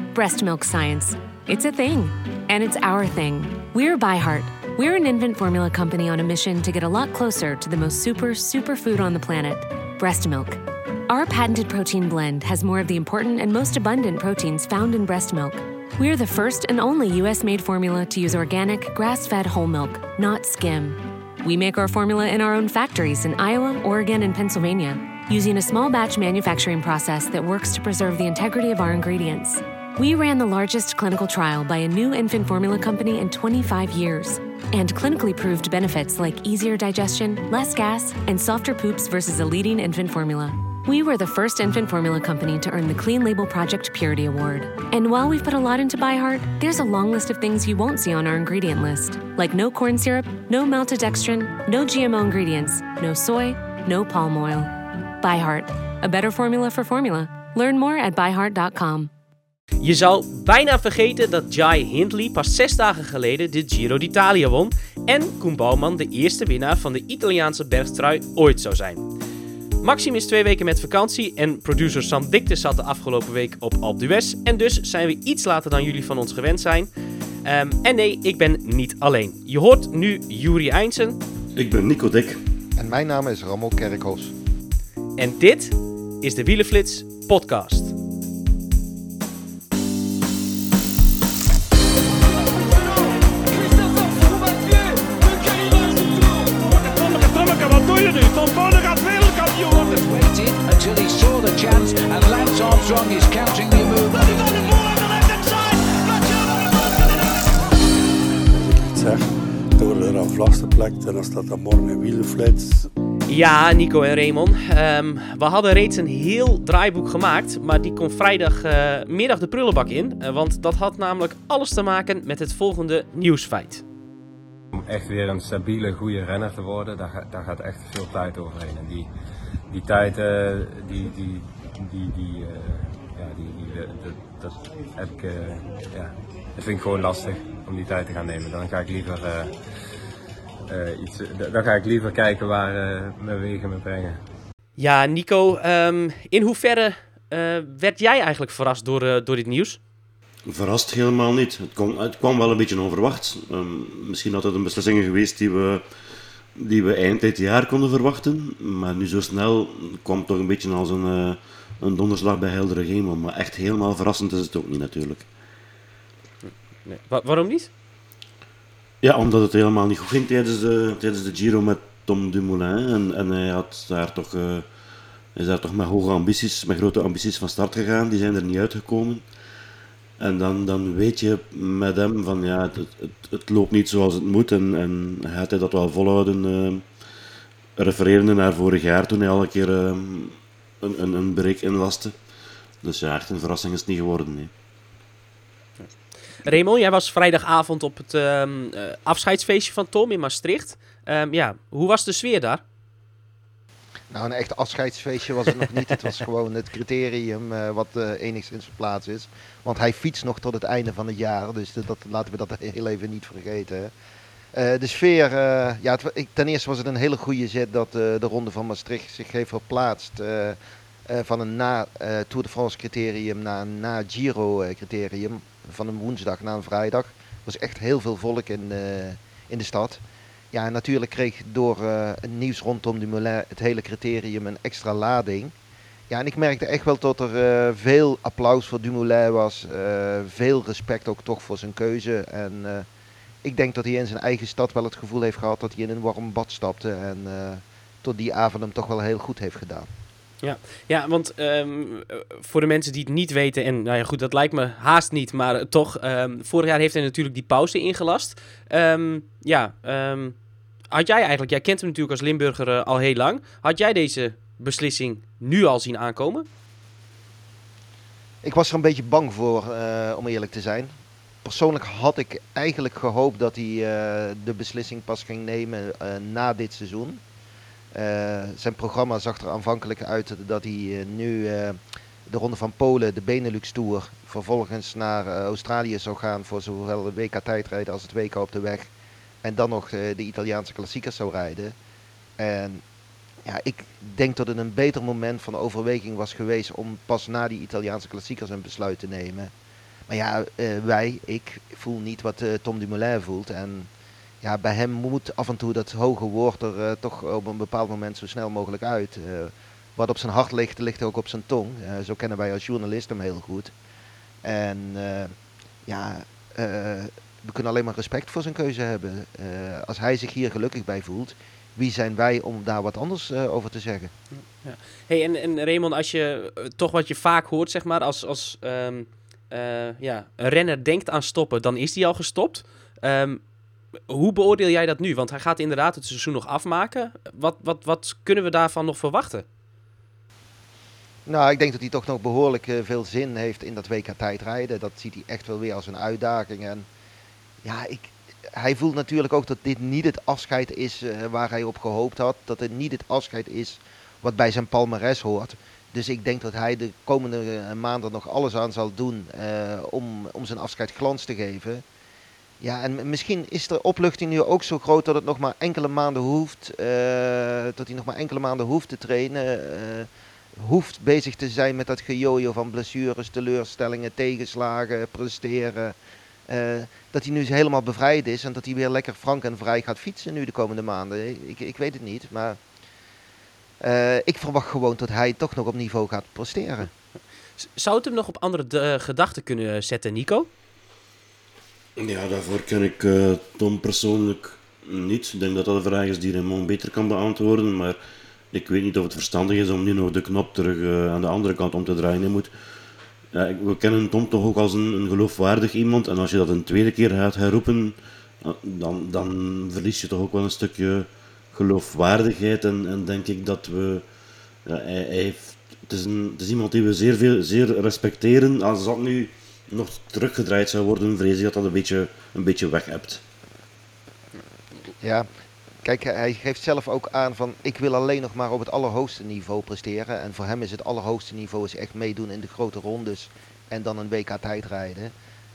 Breast milk science. It's a thing. And it's our thing. We're ByHeart. We're an infant formula company on a mission to get a lot closer to the most super food on the planet, breast milk. Our patented protein blend has more of the important and most abundant proteins found in breast milk. We're the first and only US-made formula to use organic, grass-fed whole milk, not skim. We make our formula in our own factories in Iowa, Oregon, and Pennsylvania, using a small batch manufacturing process that works to preserve the integrity of our ingredients. We ran the largest clinical trial by a new infant formula company in 25 years, and clinically proved benefits like easier digestion, less gas, and softer poops versus a leading infant formula. We were the first infant formula company to earn the Clean Label Project Purity Award. And while we've put a lot into ByHeart, there's a long list of things you won't see on our ingredient list, like no corn syrup, no maltodextrin, no GMO ingredients, no soy, no palm oil. ByHeart, a better formula for formula. Learn more at byheart.com. Je zou bijna vergeten dat Jai Hindley pas 6 dagen geleden de Giro d'Italia won en Koen Bouwman de eerste winnaar van de Italiaanse bergtrui ooit zou zijn. Maxime is 2 weken met vakantie en producer Sam Dikte zat de afgelopen week op Alpe d'Huez en dus zijn we iets later dan jullie van ons gewend zijn. En nee, ik ben niet alleen. Je hoort nu Juri Eindsen. Ik ben Nico Dek. En mijn naam is Ramon Kerkhoffs. En dit is de Wielenflits podcast. Waited until he saw the chance and Lance Armstrong is counting the move. Ik zeg, door er een vaste plek en dan staat er morgen een Wielenflits. Ja, Nico en Raymond. We hadden reeds een heel draaiboek gemaakt, maar die kon vrijdagmiddag de prullenbak in. Want dat had namelijk alles te maken met het volgende nieuwsfeit. Om echt weer een stabiele, goede renner te worden, daar gaat echt veel tijd overheen. En die tijd, dat heb ik, dat vind ik gewoon lastig om die tijd te gaan nemen. Dan ga ik liever kijken waar mijn wegen me brengen. Ja, Nico, in hoeverre werd jij eigenlijk verrast door dit nieuws? Verrast helemaal niet. Het kwam wel een beetje onverwacht. Misschien had het een beslissing geweest die we eind dit jaar konden verwachten. Maar nu zo snel kwam het toch een beetje als een donderslag bij heldere hemel. Maar echt helemaal verrassend is het ook niet natuurlijk. Nee. Waarom niet? Ja, omdat het helemaal niet goed ging tijdens de Giro met Tom Dumoulin. En hij is daar toch met grote ambities van start gegaan. Die zijn er niet uitgekomen. En dan weet je met hem van ja, het loopt niet zoals het moet en gaat hij dat wel volhouden, refererende naar vorig jaar toen hij al een keer een break inlaste. Dus ja, echt een verrassing is het niet geworden. Nee. Raymond, jij was vrijdagavond op het afscheidsfeestje van Tom in Maastricht. Hoe was de sfeer daar? Nou, een echt afscheidsfeestje was het nog niet. Het was gewoon het criterium wat enigszins verplaatst is. Want hij fietst nog tot het einde van het jaar. Dus laten we dat heel even niet vergeten. De sfeer, ten eerste was het een hele goede zet dat de Ronde van Maastricht zich heeft verplaatst. Van een Tour de France criterium naar een na Giro criterium. Van een woensdag naar een vrijdag. Er was echt heel veel volk in de stad. Ja, en natuurlijk kreeg door het nieuws rondom Dumoulin het hele criterium een extra lading. Ja, en ik merkte echt wel dat er veel applaus voor Dumoulin was. Veel respect ook toch voor zijn keuze. En ik denk dat hij in zijn eigen stad wel het gevoel heeft gehad dat hij in een warm bad stapte. En tot die avond hem toch wel heel goed heeft gedaan. Ja, want voor de mensen die het niet weten, en nou ja goed, dat lijkt me haast niet, maar toch, vorig jaar heeft hij natuurlijk die pauze ingelast. Had jij eigenlijk, jij kent hem natuurlijk als Limburger al heel lang, had jij deze beslissing nu al zien aankomen? Ik was er een beetje bang voor, om eerlijk te zijn. Persoonlijk had ik eigenlijk gehoopt dat hij de beslissing pas ging nemen na dit seizoen. Zijn programma zag er aanvankelijk uit dat hij nu de Ronde van Polen, de Benelux Tour, vervolgens naar Australië zou gaan voor zowel de WK tijdrijden als het WK op de weg. En dan nog de Italiaanse klassiekers zou rijden. En ja, ik denk dat het een beter moment van overweging was geweest om pas na die Italiaanse klassiekers een besluit te nemen. Maar ja, ik voel niet wat Tom Dumoulin voelt. En ja, bij hem moet af en toe dat hoge woord er toch op een bepaald moment zo snel mogelijk uit. Wat op zijn hart ligt, ligt ook op zijn tong. Zo kennen wij als journalist hem heel goed. En we kunnen alleen maar respect voor zijn keuze hebben. Als hij zich hier gelukkig bij voelt, wie zijn wij om daar wat anders over te zeggen? Ja. Hey, en Raymond, als je toch wat je vaak hoort, zeg maar, als een renner denkt aan stoppen, dan is hij al gestopt. Hoe beoordeel jij dat nu? Want hij gaat inderdaad het seizoen nog afmaken. Wat kunnen we daarvan nog verwachten? Nou, ik denk dat hij toch nog behoorlijk veel zin heeft in dat WK tijdrijden. Dat ziet hij echt wel weer als een uitdaging. En ja, hij voelt natuurlijk ook dat dit niet het afscheid is waar hij op gehoopt had. Dat het niet het afscheid is wat bij zijn palmares hoort. Dus ik denk dat hij de komende maanden nog alles aan zal doen om zijn afscheid glans te geven. Ja, en misschien is de opluchting nu ook zo groot dat het nog maar enkele maanden hoeft. Dat hij nog maar enkele maanden hoeft te trainen. Hoeft bezig te zijn met dat gejojo van blessures, teleurstellingen, tegenslagen, presteren. Dat hij nu helemaal bevrijd is en dat hij weer lekker frank en vrij gaat fietsen nu de komende maanden. Ik weet het niet, maar ik verwacht gewoon dat hij toch nog op niveau gaat presteren. Zou het hem nog op andere gedachten kunnen zetten, Nico? Ja, daarvoor ken ik Tom persoonlijk niet. Ik denk dat dat een vraag is die Raymond beter kan beantwoorden, maar ik weet niet of het verstandig is om nu nog de knop terug aan de andere kant om te draaien. We kennen Tom toch ook als een geloofwaardig iemand, en als je dat een tweede keer gaat herroepen, dan verlies je toch ook wel een stukje geloofwaardigheid. En denk ik dat we... Ja, het is iemand die we zeer respecteren. Als dat nu nog teruggedraaid zou worden, vrees ik dat dat een beetje weg hebt. Ja, kijk, hij geeft zelf ook aan van ik wil alleen nog maar op het allerhoogste niveau presteren. En voor hem is het allerhoogste niveau is echt meedoen in de grote rondes en dan een WK tijdrijden.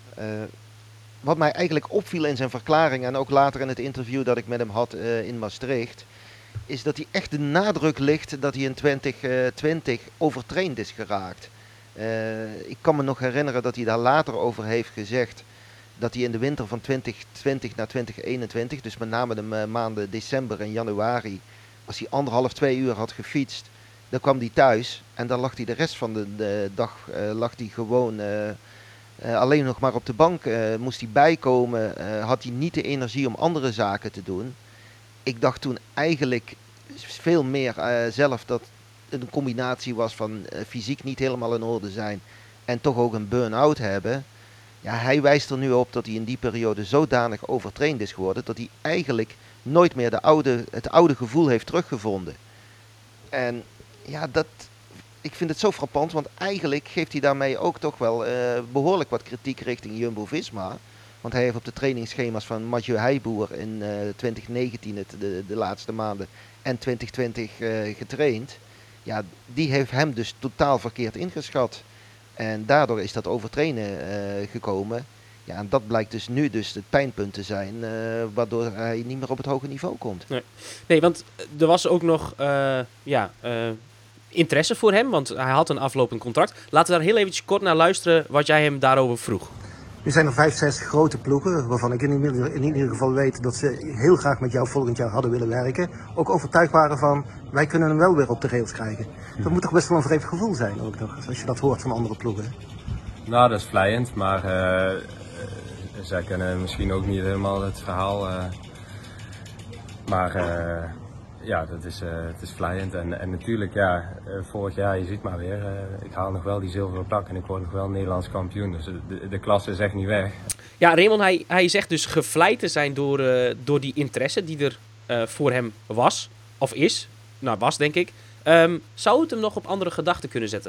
Wat mij eigenlijk opviel in zijn verklaring en ook later in het interview dat ik met hem had in Maastricht, is dat hij echt de nadruk ligt dat hij in 2020 overtraind is geraakt. Ik kan me nog herinneren dat hij daar later over heeft gezegd dat hij in de winter van 2020 naar 2021, dus met name de maanden december en januari, als hij 1,5-2 uur had gefietst, dan kwam hij thuis en dan lag hij de rest van de dag gewoon alleen nog maar op de bank. Moest hij bijkomen, had hij niet de energie om andere zaken te doen. Ik dacht toen eigenlijk veel meer zelf dat het een combinatie was van fysiek niet helemaal in orde zijn en toch ook een burn-out hebben. Ja, hij wijst er nu op dat hij in die periode zodanig overtraind is geworden dat hij eigenlijk nooit meer het oude gevoel heeft teruggevonden. En ja, ik vind het zo frappant, want eigenlijk geeft hij daarmee ook toch wel behoorlijk wat kritiek richting Jumbo-Visma. Want hij heeft op de trainingsschema's van Mathieu Heijboer in 2019, de laatste maanden, en 2020 getraind. Ja, die heeft hem dus totaal verkeerd ingeschat. En daardoor is dat overtrainen gekomen. Ja, en dat blijkt dus nu het pijnpunt te zijn, waardoor hij niet meer op het hoge niveau komt. Nee, want er was ook nog interesse voor hem, want hij had een aflopend contract. Laten we daar heel eventjes kort naar luisteren wat jij hem daarover vroeg. Er zijn er 65 grote ploegen, waarvan ik in ieder geval weet dat ze heel graag met jou volgend jaar hadden willen werken. Ook overtuigd waren van, wij kunnen hem wel weer op de rails krijgen. Dat moet toch best wel een vreemd gevoel zijn, ook nog, als je dat hoort van andere ploegen. Nou, dat is vleiend, maar zij kennen misschien ook niet helemaal het verhaal. Ja, het is vleiend. En natuurlijk, vorig jaar, je ziet maar weer, ik haal nog wel die zilveren plak en ik word nog wel Nederlands kampioen. Dus de klasse is echt niet weg. Ja, Raymond, hij zegt dus gevleid te zijn door die interesse die er voor hem was, of is. Nou, was denk ik. Zou het hem nog op andere gedachten kunnen zetten?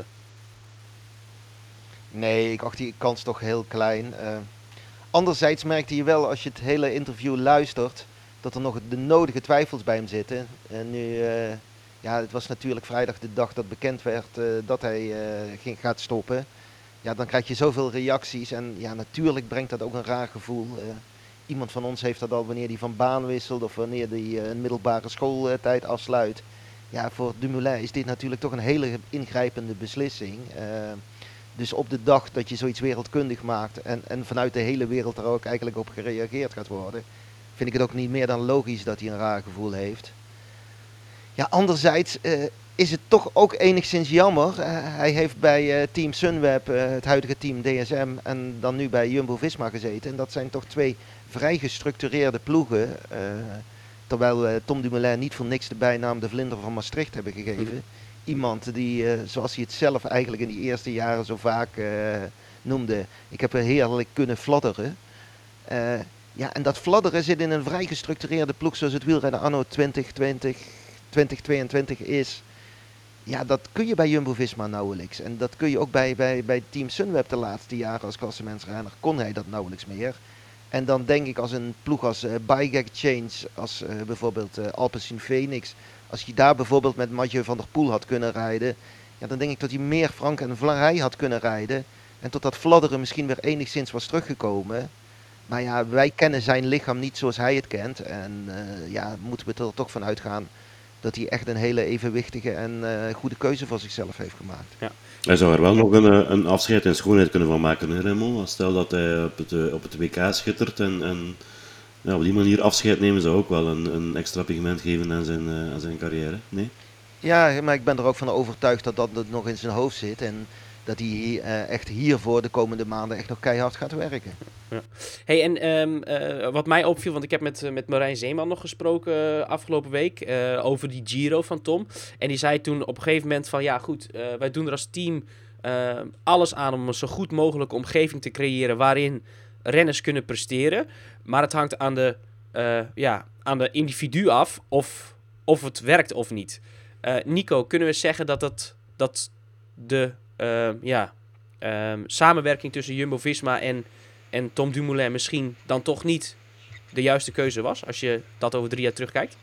Nee, ik acht die kans toch heel klein. Anderzijds merkte je wel, als je het hele interview luistert, dat er nog de nodige twijfels bij hem zitten. En nu, het was natuurlijk vrijdag de dag dat bekend werd dat hij gaat stoppen. Ja, dan krijg je zoveel reacties en ja, natuurlijk brengt dat ook een raar gevoel. Iemand van ons heeft dat al wanneer hij van baan wisselt of wanneer hij een middelbare schooltijd afsluit. Ja, voor Dumoulin is dit natuurlijk toch een hele ingrijpende beslissing. Dus op de dag dat je zoiets wereldkundig maakt en vanuit de hele wereld daar ook eigenlijk op gereageerd gaat worden, vind ik het ook niet meer dan logisch dat hij een raar gevoel heeft. Ja, anderzijds is het toch ook enigszins jammer. Hij heeft bij Team Sunweb, het huidige team DSM, en dan nu bij Jumbo-Visma gezeten. En dat zijn toch twee vrij gestructureerde ploegen. Terwijl Tom Dumoulin niet voor niks de bijnaam de vlinder van Maastricht hebben gegeven. Iemand die, zoals hij het zelf eigenlijk in die eerste jaren zo vaak noemde, ik heb heerlijk kunnen fladderen. Ja, en dat fladderen zit in een vrij gestructureerde ploeg zoals het wielrennen anno 2022 is. Ja, dat kun je bij Jumbo-Visma nauwelijks. En dat kun je ook bij Team Sunweb de laatste jaren als klassementsrenner, kon hij dat nauwelijks meer. En dan denk ik als een ploeg als Bike Exchange, als bijvoorbeeld Alpecin Phoenix, als je daar bijvoorbeeld met Mathieu van der Poel had kunnen rijden, ja, dan denk ik dat hij meer frank en vrij had kunnen rijden. En tot dat fladderen misschien weer enigszins was teruggekomen. Maar ja, wij kennen zijn lichaam niet zoals hij het kent. En ja, moeten we er toch van uitgaan dat hij echt een hele evenwichtige en goede keuze voor zichzelf heeft gemaakt. Ja. Hij zou er wel nog een afscheid in schoonheid kunnen van maken, hè, Raymond? Stel dat hij op het WK schittert en ja, op die manier afscheid nemen zou ook wel een extra pigment geven aan zijn carrière, nee? Ja, maar ik ben er ook van overtuigd dat dat nog in zijn hoofd zit en dat hij echt hiervoor de komende maanden echt nog keihard gaat werken. Ja. Hey, en wat mij opviel, want ik heb met Marijn Zeeman nog gesproken afgelopen week over die Giro van Tom. En die zei toen op een gegeven moment van ja goed, wij doen er als team alles aan om een zo goed mogelijke omgeving te creëren waarin renners kunnen presteren. Maar het hangt aan de individu af of het werkt of niet. Nico, kunnen we zeggen dat de samenwerking tussen Jumbo-Visma en Tom Dumoulin misschien dan toch niet de juiste keuze was, als je dat over 3 jaar terugkijkt?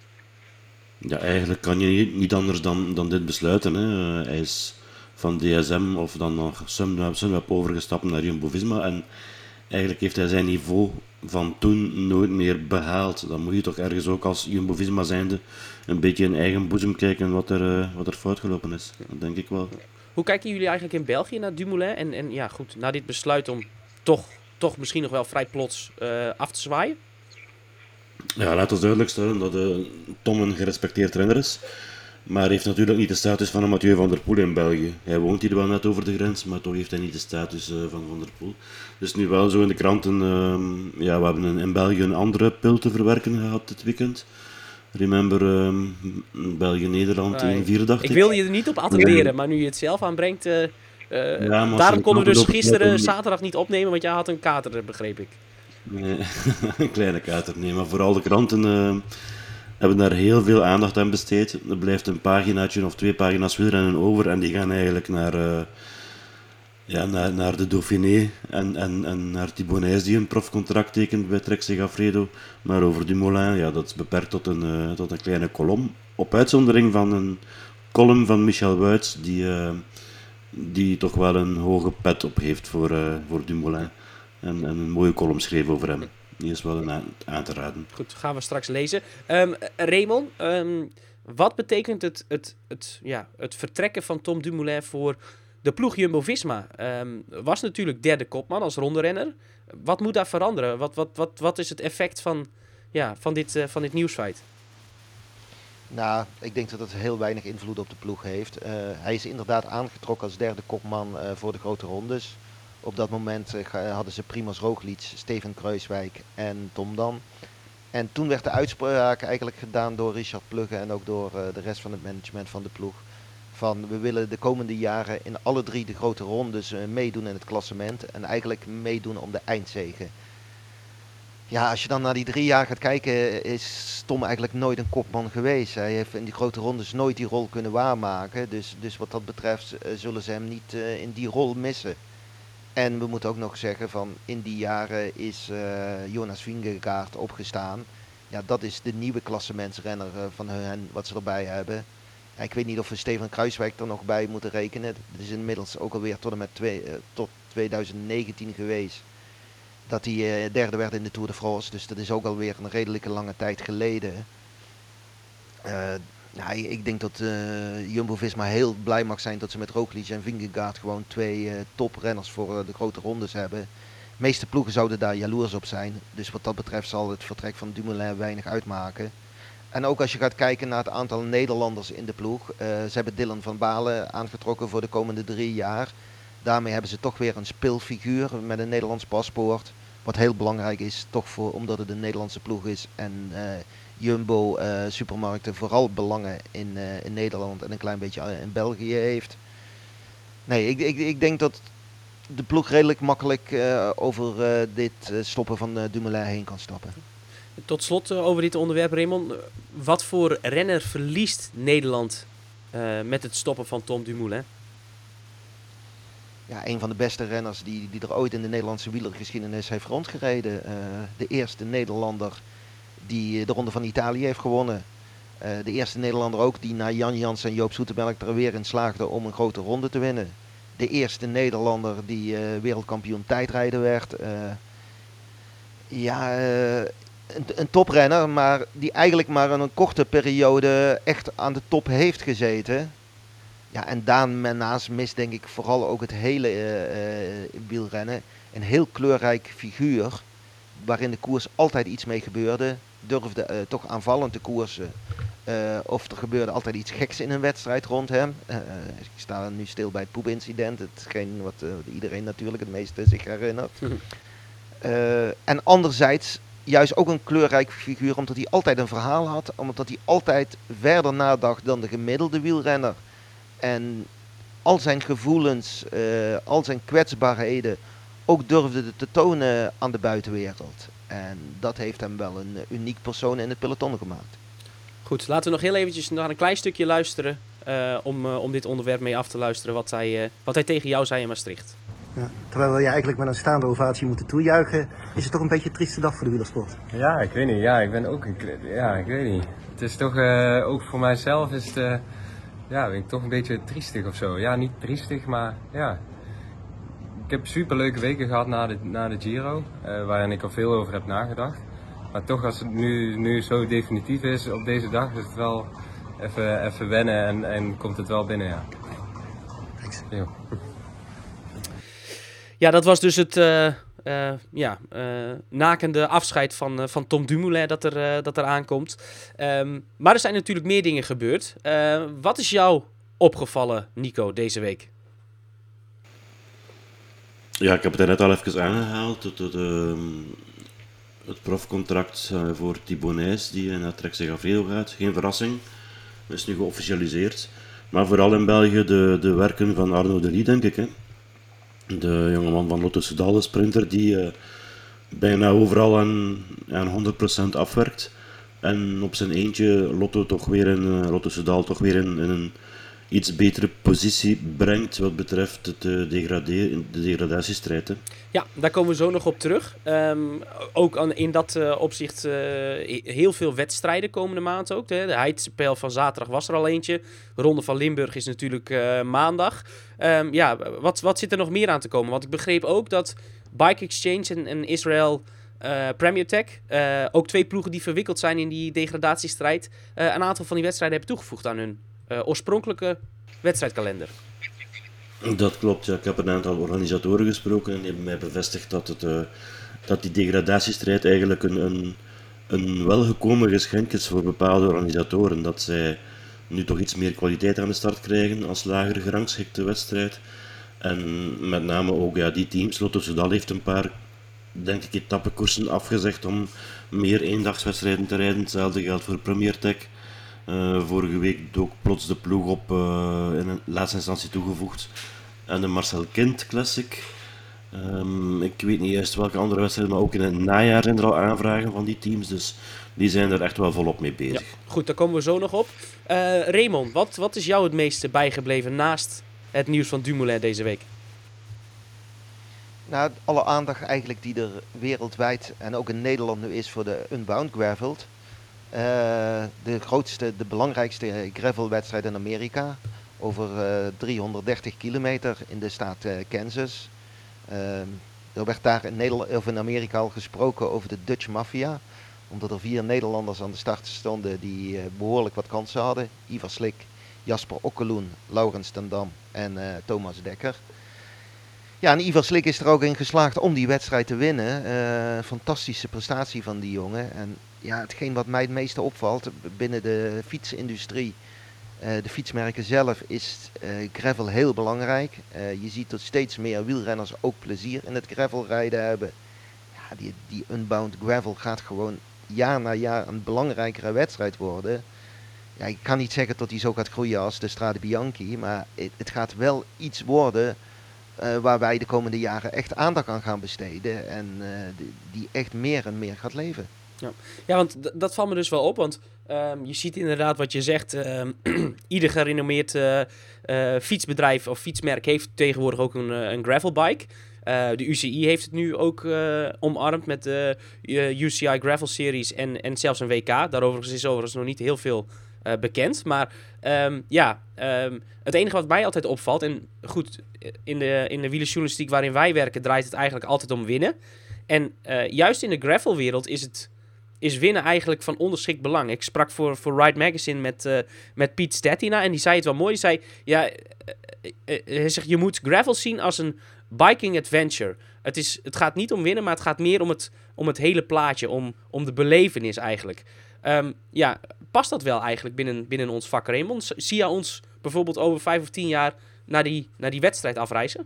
Ja, eigenlijk kan je niet anders dan dit besluiten. Hè. Hij is van DSM of dan nog Sunweb overgestapt naar Jumbo-Visma en eigenlijk heeft hij zijn niveau van toen nooit meer behaald. Dan moet je toch ergens ook als Jumbo-Visma zijnde een beetje in eigen boezem kijken wat er fout gelopen is. Dat denk ik wel. Hoe kijken jullie eigenlijk in België naar Dumoulin? En ja, goed, na dit besluit om toch misschien nog wel vrij plots af te zwaaien? Ja, laat ons duidelijk stellen dat Tom een gerespecteerd renner is. Maar hij heeft natuurlijk niet de status van een Mathieu van der Poel in België. Hij woont hier wel net over de grens, maar toch heeft hij niet de status van der Poel. Dus nu wel zo in de kranten, we hebben in België een andere pil te verwerken gehad dit weekend. Remember België-Nederland 1-4, dacht ik. Ik wilde je er niet op attenderen, maar nu je het zelf aanbrengt... daarom konden we dus gisteren zaterdag niet opnemen, want jij had een kater, begreep ik. Nee, een kleine kater, nee. Maar vooral de kranten hebben daar heel veel aandacht aan besteed. Er blijft een paginaatje of 2 pagina's wielrennen over en die gaan eigenlijk naar de Dauphiné en naar Thibaut Nys die een profcontract tekent bij Trek Segafredo. Maar over Dumoulin, ja, dat is beperkt tot een kleine kolom. Op uitzondering van een column van Michel Wuits, die toch wel een hoge pet op heeft voor Dumoulin. En een mooie column schreef over hem. Die is wel aan te raden. Goed, gaan we straks lezen. Raymond, wat betekent het vertrekken van Tom Dumoulin voor de ploeg Jumbo-Visma? Was natuurlijk derde kopman als ronderenner. Wat moet daar veranderen? Wat is het effect van dit nieuwsfeit? Nou, ik denk dat het heel weinig invloed op de ploeg heeft. Hij is inderdaad aangetrokken als derde kopman voor de grote rondes. Op dat moment hadden ze Primož Roglič, Steven Kruijswijk en Tom Dan. En toen werd de uitspraak eigenlijk gedaan door Richard Plugge en ook door de rest van het management van de ploeg. Van we willen de komende jaren in alle 3 de grote rondes meedoen in het klassement en eigenlijk meedoen om de eindzege. Ja, als je dan naar die 3 jaar gaat kijken, is Tom eigenlijk nooit een kopman geweest. Hij heeft in die grote rondes nooit die rol kunnen waarmaken. Dus wat dat betreft zullen ze hem niet in die rol missen. En we moeten ook nog zeggen van in die jaren is Jonas Vingegaard opgestaan. Ja, dat is de nieuwe klassementsrenner van hen wat ze erbij hebben. Ja, ik weet niet of we Steven Kruijswijk er nog bij moeten rekenen. Het is inmiddels ook alweer tot 2019 geweest dat hij derde werd in de Tour de France. Dus dat is ook alweer een redelijke lange tijd geleden. Nou, ik denk dat Jumbo-Visma heel blij mag zijn dat ze met Roglic en Vingegaard gewoon 2 toprenners voor de grote rondes hebben. De meeste ploegen zouden daar jaloers op zijn. Dus wat dat betreft zal het vertrek van Dumoulin weinig uitmaken. En ook als je gaat kijken naar het aantal Nederlanders in de ploeg. Ze hebben Dylan van Baarle aangetrokken voor de komende 3 jaar. Daarmee hebben ze toch weer een speelfiguur met een Nederlands paspoort. Wat heel belangrijk is, toch omdat het een Nederlandse ploeg is. En Jumbo supermarkten vooral belangen in Nederland en een klein beetje in België heeft. Nee, ik denk dat de ploeg redelijk makkelijk over dit stoppen van Dumoulin heen kan stappen. Tot slot over dit onderwerp, Raymond. Wat voor renner verliest Nederland met het stoppen van Tom Dumoulin? Ja, een van de beste renners die er ooit in de Nederlandse wielergeschiedenis heeft rondgereden. De eerste Nederlander die de Ronde van Italië heeft gewonnen. De eerste Nederlander ook die na Jan Jans en Joop Zoetemelk er weer in slaagde om een grote ronde te winnen. De eerste Nederlander die wereldkampioen tijdrijden werd. Een toprenner, maar die eigenlijk maar in een korte periode echt aan de top heeft gezeten. Ja, en daarnaast mist denk ik vooral ook het hele wielrennen. Een heel kleurrijk figuur, waarin de koers altijd iets mee gebeurde. Durfde toch aanvallend te koersen. Of er gebeurde altijd iets geks in een wedstrijd rond hem. Ik sta nu stil bij het poepincident. Hetgeen wat iedereen natuurlijk het meeste zich herinnert. En anderzijds juist ook een kleurrijk figuur, omdat hij altijd een verhaal had. Omdat hij altijd verder nadacht dan de gemiddelde wielrenner. En al zijn gevoelens, al zijn kwetsbaarheden ook durfde te tonen aan de buitenwereld. En dat heeft hem wel een uniek persoon in het peloton gemaakt. Goed, laten we nog heel eventjes naar een klein stukje luisteren om dit onderwerp mee af te luisteren wat hij tegen jou zei in Maastricht. Ja, terwijl we je eigenlijk met een staande ovatie moeten toejuichen, is het toch een beetje een trieste dag voor de wielersport. Ja, ik weet niet. Ja, ik ben ook ik weet niet. Het is toch, ook voor mijzelf is het, ben ik toch een beetje triestig of zo. Ja, niet triestig, maar ja. Ik heb super leuke weken gehad na de Giro, waarin ik al veel over heb nagedacht. Maar toch, als het nu zo definitief is op deze dag, is het wel even wennen en komt het wel binnen, ja. Thanks. Ja, dat was dus het nakende afscheid van Tom Dumoulin dat er aankomt. Maar er zijn natuurlijk meer dingen gebeurd. Wat is jou opgevallen, Nico, deze week? Ja, ik heb het net al even aangehaald. Het profcontract voor Thibaut Nys, die naar Trek Segafredo gaat. Geen verrassing. Dat is nu geofficialiseerd. Maar vooral in België de werken van Arnaud Delis, denk ik. Hè. De jongeman van Lotto Soudal, de sprinter, die bijna overal aan 100% afwerkt. En op zijn eentje Lotto Soudal toch weer in een iets betere positie brengt wat betreft de degradatiestrijd. Hè. Ja, daar komen we zo nog op terug. Ook in dat opzicht heel veel wedstrijden komende maand ook. Hè. De Heidspel van zaterdag was er al eentje. De Ronde van Limburg is natuurlijk maandag. Wat zit er nog meer aan te komen? Want ik begreep ook dat Bike Exchange en Israel Premier Tech, ook 2 ploegen die verwikkeld zijn in die degradatiestrijd, een aantal van die wedstrijden hebben toegevoegd aan hun oorspronkelijke wedstrijdkalender. Dat klopt, ja. Ik heb een aantal organisatoren gesproken en die hebben mij bevestigd dat die degradatiestrijd eigenlijk een welgekomen geschenk is voor bepaalde organisatoren. Dat zij nu toch iets meer kwaliteit aan de start krijgen als lager gerangschikte wedstrijd. En met name ook die teams. Lotto Soudal heeft een paar, denk ik, etappekoersen afgezegd om meer eendagswedstrijden te rijden. Hetzelfde geldt voor Premier Tech. Vorige week dook plots de ploeg op in een laatste instantie toegevoegd. En de Marcel Kind Classic. Ik weet niet juist welke andere wedstrijden, maar ook in het najaar zijn er al aanvragen van die teams. Dus die zijn er echt wel volop mee bezig. Ja, goed, daar komen we zo nog op. Raymond, wat is jou het meeste bijgebleven naast het nieuws van Dumoulin deze week? Nou, alle aandacht eigenlijk die er wereldwijd en ook in Nederland nu is voor de Unbound Graveled. De belangrijkste gravelwedstrijd in Amerika. Over 330 kilometer in de staat Kansas. Er werd daar in Amerika al gesproken over de Dutch Mafia. Omdat er 4 Nederlanders aan de start stonden die behoorlijk wat kansen hadden. Ivar Slik, Jasper Okkeloen, Laurens ten Dam en Thomas Dekker. Ja, en Ivar Slik is er ook in geslaagd om die wedstrijd te winnen. Fantastische prestatie van die jongen. En ja, hetgeen wat mij het meeste opvalt binnen de fietsindustrie, de fietsmerken zelf, is gravel heel belangrijk. Je ziet dat steeds meer wielrenners ook plezier in het gravelrijden hebben. Ja, die Unbound Gravel gaat gewoon jaar na jaar een belangrijkere wedstrijd worden. Ja, ik kan niet zeggen dat hij zo gaat groeien als de Strade Bianchi, maar het gaat wel iets worden waar wij de komende jaren echt aandacht aan gaan besteden en die echt meer en meer gaat leven. Ja, want dat valt me dus wel op, want je ziet inderdaad wat je zegt, ieder gerenommeerd fietsbedrijf of fietsmerk heeft tegenwoordig ook een gravelbike. De UCI heeft het nu ook omarmd met de UCI Gravel Series en zelfs een WK. Daarover is overigens nog niet heel veel bekend. Maar het enige wat mij altijd opvalt, en goed, in de wielerjournalistiek waarin wij werken draait het eigenlijk altijd om winnen. En juist in de gravelwereld is winnen eigenlijk van onderschikt belang. Ik sprak voor Ride Magazine met Piet Stettina en die zei het wel mooi. Die zei, hij zegt, je moet gravel zien als een biking adventure. Het gaat niet om winnen, maar het gaat meer om het hele plaatje, om de belevenis eigenlijk. Past dat wel eigenlijk binnen ons vak, Raymond? Zie je ons bijvoorbeeld over 5 of 10 jaar naar die wedstrijd afreizen?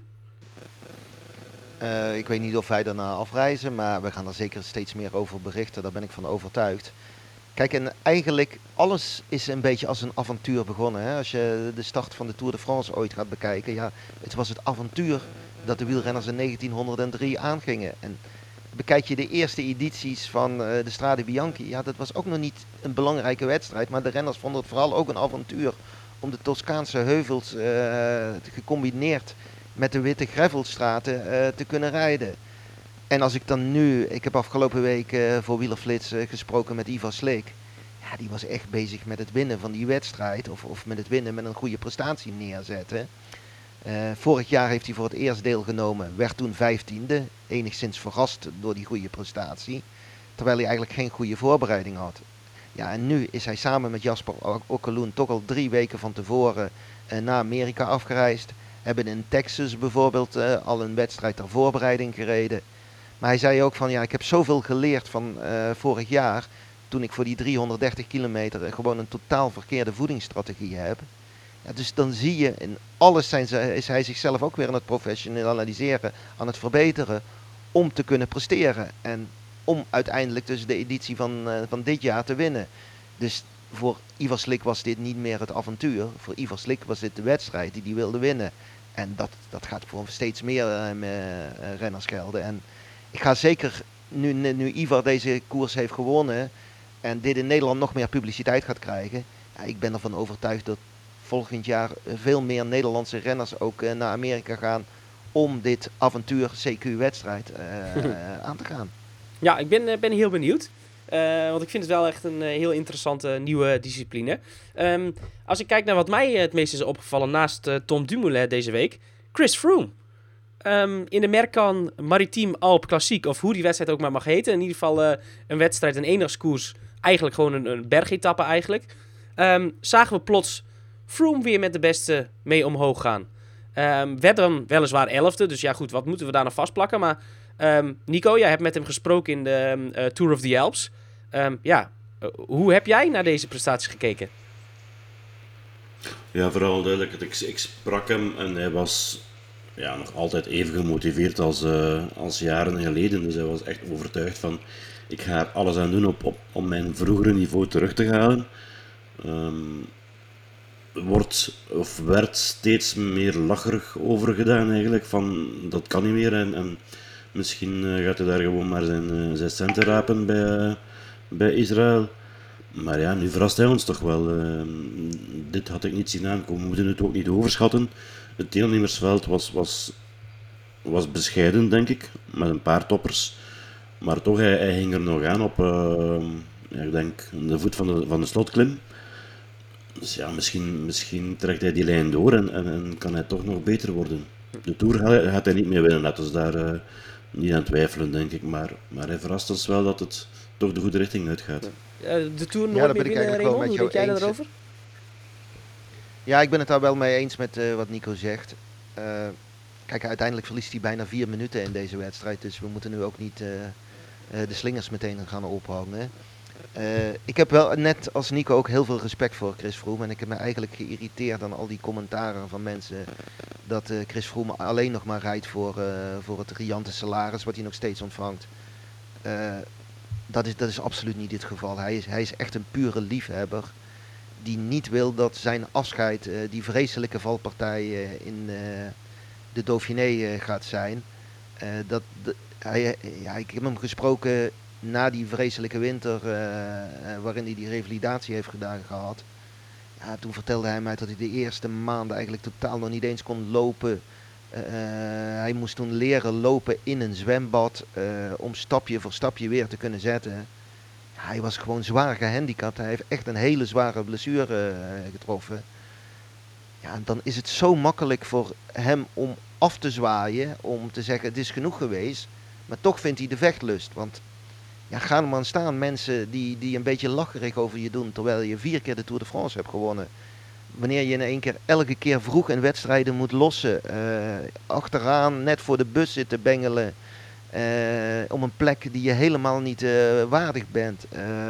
Ik weet niet of wij daarna afreizen, maar we gaan er zeker steeds meer over berichten. Daar ben ik van overtuigd. Kijk, en eigenlijk alles is een beetje als een avontuur begonnen. Hè? Als je de start van de Tour de France ooit gaat bekijken, ja, het was het avontuur dat de wielrenners in 1903 aangingen. En bekijk je de eerste edities van de Strade Bianchi, ja, dat was ook nog niet een belangrijke wedstrijd, maar de renners vonden het vooral ook een avontuur om de Toscaanse heuvels gecombineerd met de witte gravelstraten te kunnen rijden. En als ik dan nu, ik heb afgelopen week voor Wielerflits gesproken met Ivar Slik. Ja, die was echt bezig met het winnen van die wedstrijd of met het winnen met een goede prestatie neerzetten. Vorig jaar heeft hij voor het eerst deelgenomen, werd toen 15e, enigszins verrast door die goede prestatie. Terwijl hij eigenlijk geen goede voorbereiding had. Ja, en nu is hij samen met Jasper Okkeloen toch al 3 weken van tevoren naar Amerika afgereisd. Hebben in Texas bijvoorbeeld al een wedstrijd ter voorbereiding gereden. Maar hij zei ook van, ja, ik heb zoveel geleerd van vorig jaar, toen ik voor die 330 kilometer gewoon een totaal verkeerde voedingsstrategie heb. Ja, dus dan zie je, in alles is hij zichzelf ook weer aan het professionaliseren, aan het verbeteren, om te kunnen presteren. En om uiteindelijk dus de editie van dit jaar te winnen. Dus voor Ivar Slik was dit niet meer het avontuur. Voor Ivar Slik was dit de wedstrijd die hij wilde winnen. En dat gaat voor steeds meer renners gelden. En ik ga zeker, nu Ivar deze koers heeft gewonnen en dit in Nederland nog meer publiciteit gaat krijgen. Ja, ik ben ervan overtuigd dat volgend jaar veel meer Nederlandse renners ook naar Amerika gaan om dit avontuur CQ-wedstrijd aan te gaan. Ja, ik ben heel benieuwd. Want ik vind het wel echt een heel interessante nieuwe discipline. Als ik kijk naar wat mij het meest is opgevallen naast Tom Dumoulin deze week, Chris Froome. In de Mercan Maritime Alpe Klassiek, of hoe die wedstrijd ook maar mag heten. In ieder geval een wedstrijd, een enigskoers. Eigenlijk gewoon een bergetappe eigenlijk. Zagen we plots Froome weer met de beste mee omhoog gaan. Werd dan weliswaar 11e, dus ja goed, wat moeten we daar nog vastplakken? Maar Nico, jij hebt met hem gesproken in de Tour of the Alps. Hoe heb jij naar deze prestatie gekeken? Ja, vooral duidelijk. Ik sprak hem en hij was nog altijd even gemotiveerd als jaren geleden. Dus hij was echt overtuigd van, ik ga er alles aan doen om mijn vroegere niveau terug te halen. Werd steeds meer lacherig over gedaan eigenlijk, van dat kan niet meer en misschien gaat hij daar gewoon maar zijn centen rapen bij Israël. Maar ja, nu verrast hij ons toch wel. Dit had ik niet zien aankomen, we moeten het ook niet overschatten. Het deelnemersveld was bescheiden, denk ik, met een paar toppers. Maar toch, hij hing er nog aan op, ik denk, de voet van de slotklim. Dus ja, misschien trekt hij die lijn door en kan hij toch nog beter worden. De Tour gaat hij niet meer winnen, laten we niet aan twijfelen, denk ik. Maar hij verrast ons wel dat het toch de goede richting uitgaat. De Tour Ja, nooit daar meer ben ik winnen, eigenlijk wel Raymond? met Hoe jou denk jij eens. daarover? Ja, ik ben het daar wel mee eens met wat Nico zegt. Kijk, uiteindelijk verliest hij bijna 4 minuten in deze wedstrijd. Dus we moeten nu ook niet de slingers meteen gaan ophangen. Ik heb wel net als Nico ook heel veel respect voor Chris Froome. En ik heb me eigenlijk geïrriteerd aan al die commentaren van mensen dat Chris Froome alleen nog maar rijdt voor het riante salaris wat hij nog steeds ontvangt. Dat is absoluut niet het geval. Hij is echt een pure liefhebber die niet wil dat zijn afscheid, die vreselijke valpartij in de Dauphiné gaat zijn. Ik heb hem gesproken na die vreselijke winter waarin hij die revalidatie heeft gehad. Ja, toen vertelde hij mij dat hij de eerste maanden eigenlijk totaal nog niet eens kon lopen. Hij moest toen leren lopen in een zwembad om stapje voor stapje weer te kunnen zetten. Ja, hij was gewoon zwaar gehandicapt. Hij heeft echt een hele zware blessure getroffen. Ja, en dan is het zo makkelijk voor hem om af te zwaaien, om te zeggen het is genoeg geweest. Maar toch vindt hij de vechtlust. Want ja, ga er maar staan mensen die een beetje lacherig over je doen, terwijl je 4 keer de Tour de France hebt gewonnen. Wanneer je in één keer elke keer vroeg in wedstrijden moet lossen, achteraan net voor de bus zit te bengelen, om een plek die je helemaal niet waardig bent.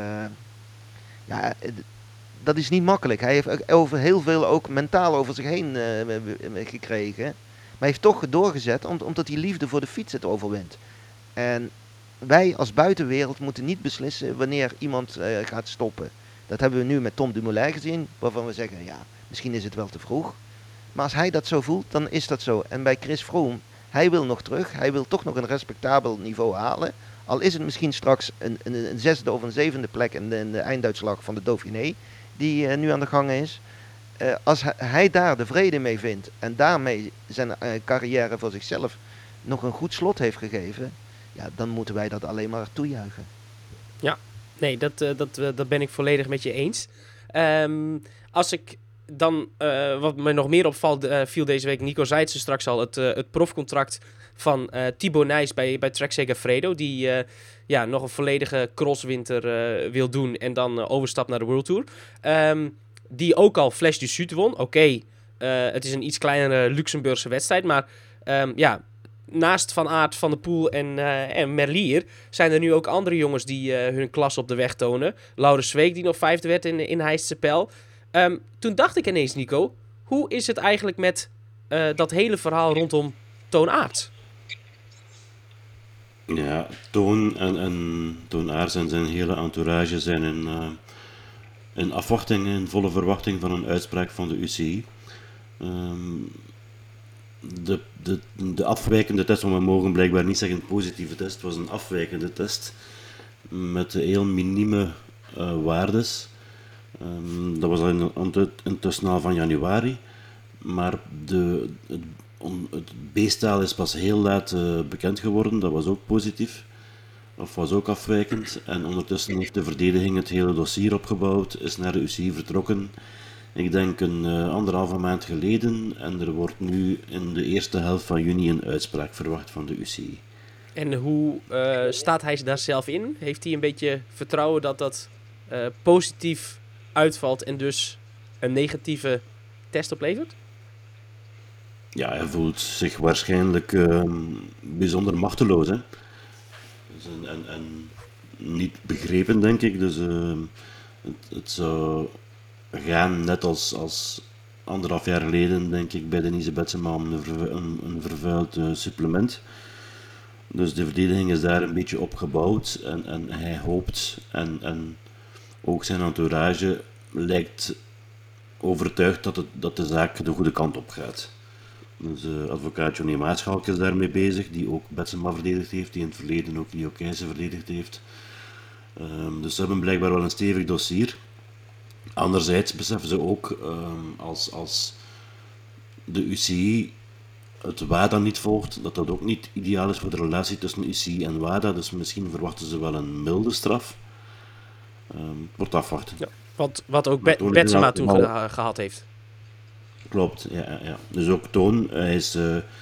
Dat is niet makkelijk. Hij heeft over heel veel ook mentaal over zich heen gekregen. Maar hij heeft toch doorgezet omdat hij liefde voor de fiets het overwint. En wij als buitenwereld moeten niet beslissen wanneer iemand gaat stoppen. Dat hebben we nu met Tom Dumoulin gezien, waarvan we zeggen, ja, misschien is het wel te vroeg. Maar als hij dat zo voelt, dan is dat zo. En bij Chris Froome, hij wil nog terug. Hij wil toch nog een respectabel niveau halen. Al is het misschien straks een 6e of een 7e plek in de einduitslag van de Dauphiné, die nu aan de gang is. Als hij daar de vrede mee vindt en daarmee zijn carrière voor zichzelf nog een goed slot heeft gegeven, ja, dan moeten wij dat alleen maar toejuichen. Ja, nee, dat ben ik volledig met je eens. Als ik dan, wat me nog meer opvalt, viel deze week, Nico zei het ze straks al, het profcontract van Thibaut Nys bij Trek Segafredo, die nog een volledige crosswinter wil doen en dan overstapt naar de World Tour. Die ook al Flèche du Sud won. Oké, het is een iets kleinere Luxemburgse wedstrijd, maar naast Van Aert, Van der Poel en Merlier zijn er nu ook andere jongens die hun klas op de weg tonen. Laurens Sweeck, die nog 5e werd in Heist-Sepel. Toen dacht ik ineens, Nico, hoe is het eigenlijk met dat hele verhaal rondom Toon Aerts? Ja, Toon en Toon Aerts en zijn hele entourage zijn in afwachting, in volle verwachting van een uitspraak van de UCI. De afwijkende test, want we mogen blijkbaar niet zeggen positieve test, was een afwijkende test met heel minieme waardes. Dat was al intussen al van januari, maar het B-staal is pas heel laat bekend geworden, dat was ook positief, of was ook afwijkend. En ondertussen heeft de verdediging het hele dossier opgebouwd, is naar de UCI vertrokken. Ik denk een 1,5 maand geleden en er wordt nu in de eerste helft van juni een uitspraak verwacht van de UCI. En hoe staat hij daar zelf in? Heeft hij een beetje vertrouwen dat dat positief uitvalt en dus een negatieve test oplevert? Ja, hij voelt zich waarschijnlijk bijzonder machteloos. Hè? Dus en niet begrepen, denk ik. Dus het zou gaan net als 1,5 jaar geleden, denk ik, bij Denise Betsema om een vervuild supplement. Dus de verdediging is daar een beetje opgebouwd en hij hoopt en ook zijn entourage lijkt overtuigd dat de zaak de goede kant op gaat. Dus advocaat Johnny Maarschalk is daarmee bezig, die ook Betsema verdedigd heeft, die in het verleden ook Leo Keijsen verdedigd heeft. Dus ze hebben blijkbaar wel een stevig dossier. Anderzijds beseffen ze ook, als de UCI het WADA niet volgt, dat dat ook niet ideaal is voor de relatie tussen UCI en WADA. Dus misschien verwachten ze wel een milde straf. Wordt afwachten. Ja, wat ook Betsema toen gehad heeft. Klopt, ja. Dus ook Toon, hij is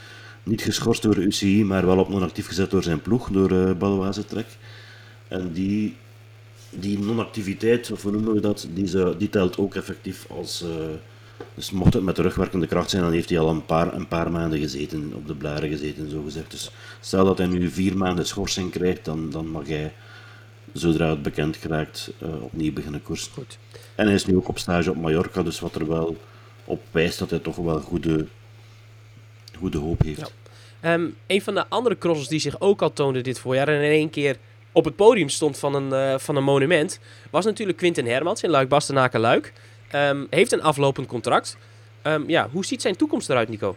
niet geschorst door de UCI, maar wel op non-actief gezet door zijn ploeg, door Baloise Trek. En die non-activiteit, of hoe noemen we dat, die telt ook effectief als... dus mocht het met terugwerkende kracht zijn, dan heeft hij al een paar maanden gezeten, op de blaren gezeten, zogezegd. Dus stel dat hij nu 4 maanden schorsing krijgt, dan mag hij, zodra het bekend geraakt, opnieuw beginnen koersen. Goed. En hij is nu ook op stage op Mallorca, dus wat er wel op wijst dat hij toch wel goede hoop heeft. Ja. Een van de andere crossers die zich ook al toonde dit voorjaar en in één keer op het podium stond van een monument, was natuurlijk Quinten Hermans in Luik-Bastenaken-Luik. Heeft een aflopend contract. Hoe ziet zijn toekomst eruit, Nico?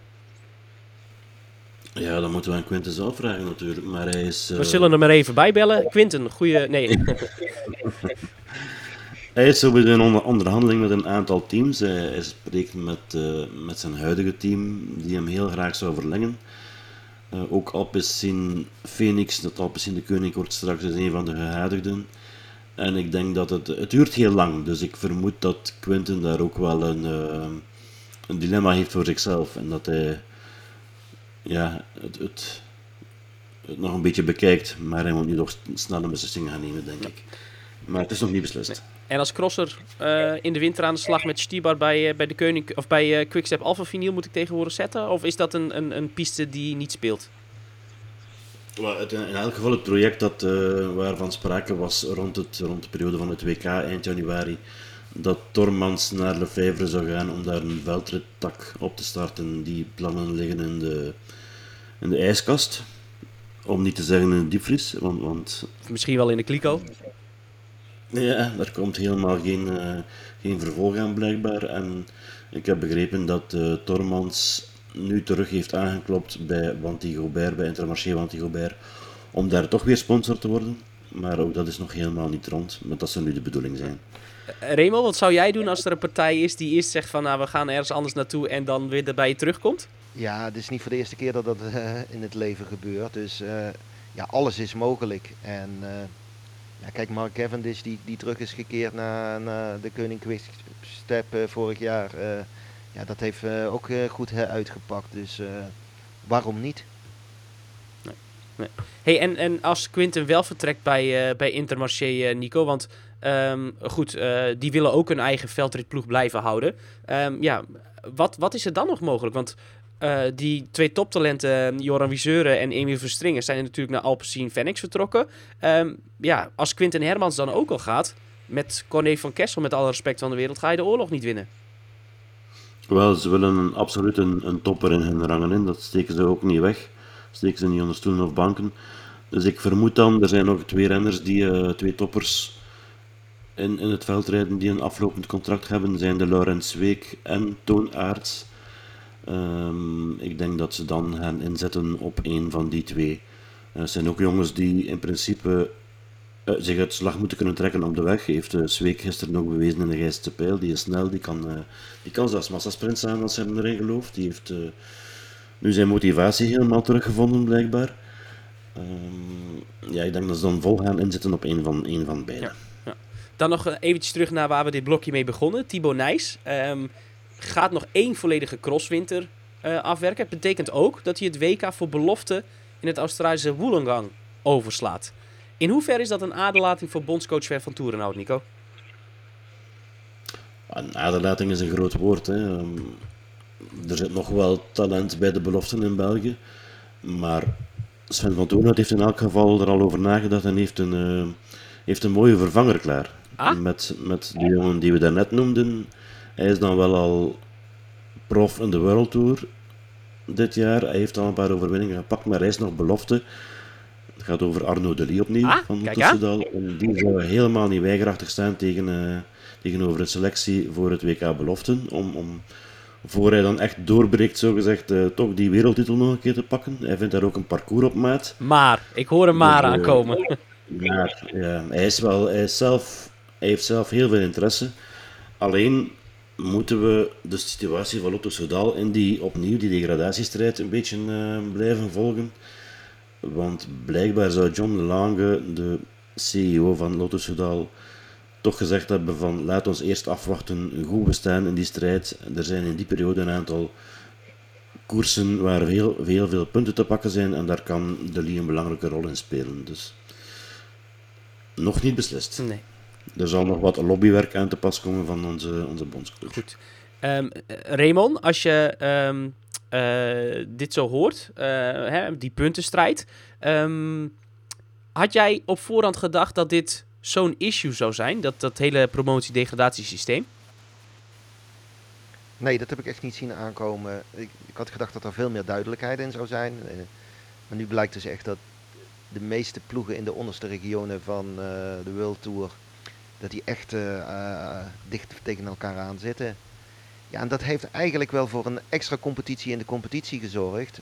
Ja, dan moeten we aan Quinten zelf vragen natuurlijk, maar hij is... We zullen hem er even bij bellen. Quinten, goeie... Nee. Hij is sowieso in onderhandeling met een aantal teams. Hij spreekt met zijn huidige team, die hem heel graag zou verlengen. Ook Alpecin Phoenix, dat Alpecin de Koning wordt straks, is een van de gehadigden. En ik denk dat het duurt heel lang, dus ik vermoed dat Quinten daar ook wel een dilemma heeft voor zichzelf. En dat hij het nog een beetje bekijkt, maar hij moet nu nog snel een beslissing gaan nemen, denk ik. Maar het is nog niet beslist. Nee. En als crosser in de winter aan de slag met Stibar bij de Koning of bij Quickstep Alpha Vinyl moet ik tegenwoordig zetten? Of is dat een piste die niet speelt? In elk geval het project waarvan sprake was rond de periode van het WK eind januari, dat Tormans naar Lefevre zou gaan om daar een veldrittak op te starten. Die plannen liggen in de ijskast, om niet te zeggen in de diepvries, want misschien wel in de kliko. Ja, daar komt helemaal geen vervolg aan blijkbaar. En ik heb begrepen dat Tormans nu terug heeft aangeklopt bij Wanty-Gobert, bij Intermarché Wanty-Gobert, om daar toch weer sponsor te worden. Maar ook dat is nog helemaal niet rond, maar dat zou nu de bedoeling zijn. Remo, wat zou jij doen als er een partij is die eerst zegt van we gaan ergens anders naartoe en dan weer bij je terugkomt? Ja, het is niet voor de eerste keer dat dat in het leven gebeurt. Dus alles is mogelijk. En kijk, Mark Cavendish die terug is gekeerd naar de Koning Quickstep vorig jaar. Dat heeft ook goed uitgepakt. Dus waarom niet? Nee. Hey, en als Quinten wel vertrekt bij Intermarché, Nico, want die willen ook hun eigen veldritploeg blijven houden. Wat is er dan nog mogelijk? Want die 2 toptalenten, Joran Wieseuren en Emiel Verstringer, zijn natuurlijk naar Alpecin Phoenix vertrokken. Als Quinten Hermans dan ook al gaat, met Corné van Kessel, met alle respect van de wereld, ga je de oorlog niet winnen. Wel, ze willen absoluut een topper in hun rangen in. Dat steken ze ook niet weg. Steken ze niet onder stoelen of banken. Dus ik vermoed dan, er zijn nog 2 renners, 2 toppers in het veldrijden die een aflopend contract hebben, zijn de Laurens Week en Toon Aerts. Ik denk dat ze dan gaan inzetten op een van die 2. Het zijn ook jongens die in principe zich uit slag moeten kunnen trekken op de weg. Heeft Zweek gisteren ook bewezen in de Gijselse Pijl. Die is snel, die kan zelfs massasprints aan als hij erin gelooft. Die heeft nu zijn motivatie helemaal teruggevonden, blijkbaar. Ik denk dat ze dan vol gaan inzetten op een van beiden. Ja. Dan nog eventjes terug naar waar we dit blokje mee begonnen. Thibaut Nys gaat nog 1 volledige crosswinter afwerken. Het betekent ook dat hij het WK voor belofte in het Australische Wollongong overslaat. In hoeverre is dat een aderlating voor bondscoach Sven van Toerenhout, Nico? Een aderlating is een groot woord. Hè. Er zit nog wel talent bij de beloften in België. Maar Sven van Toerenhout heeft in elk geval er al over nagedacht en heeft een mooie vervanger klaar. Met de jongen die we daarnet noemden. Hij is dan wel al prof in de World Tour dit jaar. Hij heeft al een paar overwinningen gepakt, maar hij is nog belofte. Het gaat over Arno Delis opnieuw van Tussendaal. En die zou helemaal niet weigerachtig staan tegenover de selectie voor het WK beloften. Om voor hij dan echt doorbreekt, zogezegd, toch die wereldtitel nog een keer te pakken. Hij vindt daar ook een parcours op maat. Maar, ik hoor een maar aankomen. Maar ja, hij heeft zelf heel veel interesse. Alleen moeten we de situatie van Lotto Soudal in die degradatiestrijd een beetje blijven volgen. Want blijkbaar zou John Lange, de CEO van Lotto Soudal, toch gezegd hebben van laat ons eerst afwachten hoe we staan in die strijd. Er zijn in die periode een aantal koersen waar veel punten te pakken zijn en daar kan De Lee een belangrijke rol in spelen. Dus nog niet beslist. Nee. Er zal nog wat lobbywerk aan te pas komen van onze bondscoach. Goed. Raymond, als je dit zo hoort, die puntenstrijd, had jij op voorhand gedacht dat dit zo'n issue zou zijn, dat hele promotie-degradatiesysteem? Nee, dat heb ik echt niet zien aankomen. Ik had gedacht dat er veel meer duidelijkheid in zou zijn. Maar nu blijkt dus echt dat de meeste ploegen in de onderste regionen van de World Tour, dat die echt dicht tegen elkaar aan zitten. Ja, en dat heeft eigenlijk wel voor een extra competitie in de competitie gezorgd.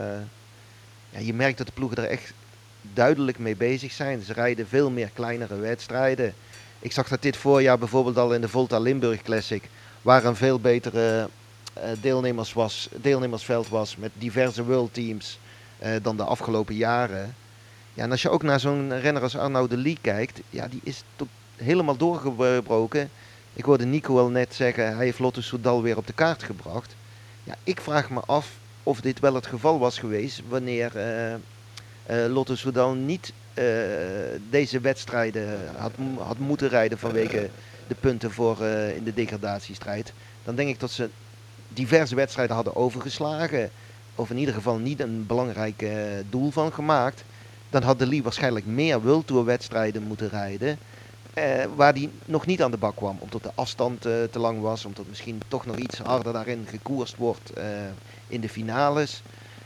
Je merkt dat de ploegen er echt duidelijk mee bezig zijn. Ze rijden veel meer kleinere wedstrijden. Ik zag dat dit voorjaar bijvoorbeeld al in de Volta Limburg Classic, waar een veel betere deelnemersveld was met diverse world teams dan de afgelopen jaren. Ja, en als je ook naar zo'n renner als Arnaud de Lee kijkt, ja, die is helemaal doorgebroken. Ik hoorde Nico al net zeggen, hij heeft Lotto Soudal weer op de kaart gebracht. Ja, ik vraag me af of dit wel het geval was geweest wanneer Lotto Soudal niet deze wedstrijden had moeten rijden vanwege de punten voor in de degradatiestrijd. Dan denk ik dat ze diverse wedstrijden hadden overgeslagen. Of in ieder geval niet een belangrijk doel van gemaakt. Dan had de Lee waarschijnlijk meer World Tour wedstrijden moeten rijden. Waar die nog niet aan de bak kwam. Omdat de afstand te lang was. Omdat misschien toch nog iets harder daarin gekoerst wordt in de finales.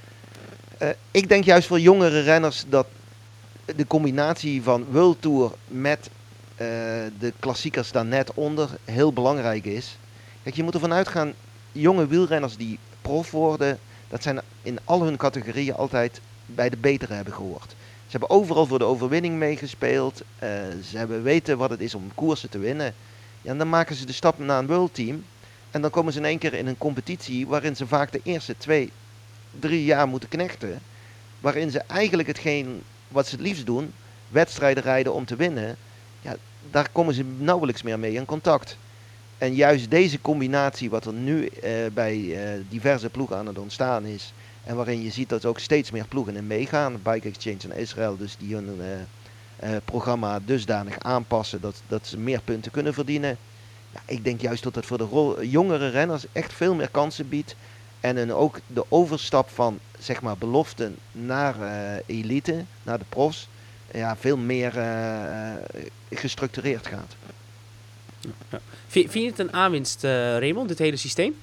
Ik denk juist voor jongere renners dat de combinatie van World Tour met de klassiekers daar net onder heel belangrijk is. Kijk, je moet ervan uitgaan, jonge wielrenners die prof worden, dat zijn in al hun categorieën altijd bij de betere hebben gehoord. Ze hebben overal voor de overwinning meegespeeld. Ze hebben weten wat het is om koersen te winnen. Ja, en dan maken ze de stap naar een World Team. En dan komen ze in één keer in een competitie waarin ze vaak de eerste 2-3 jaar moeten knechten. Waarin ze eigenlijk hetgeen wat ze het liefst doen, wedstrijden rijden om te winnen. Ja, daar komen ze nauwelijks meer mee in contact. En juist deze combinatie wat er nu bij diverse ploegen aan het ontstaan is. En waarin je ziet dat ook steeds meer ploegen in meegaan. Bike Exchange en Israël dus die hun programma dusdanig aanpassen dat ze meer punten kunnen verdienen. Ja, ik denk juist dat het voor de jongere renners echt veel meer kansen biedt. En ook de overstap van zeg maar beloften naar elite, naar de profs, ja, veel meer gestructureerd gaat. Ja. Vind je het een aanwinst, Raymond, dit hele systeem?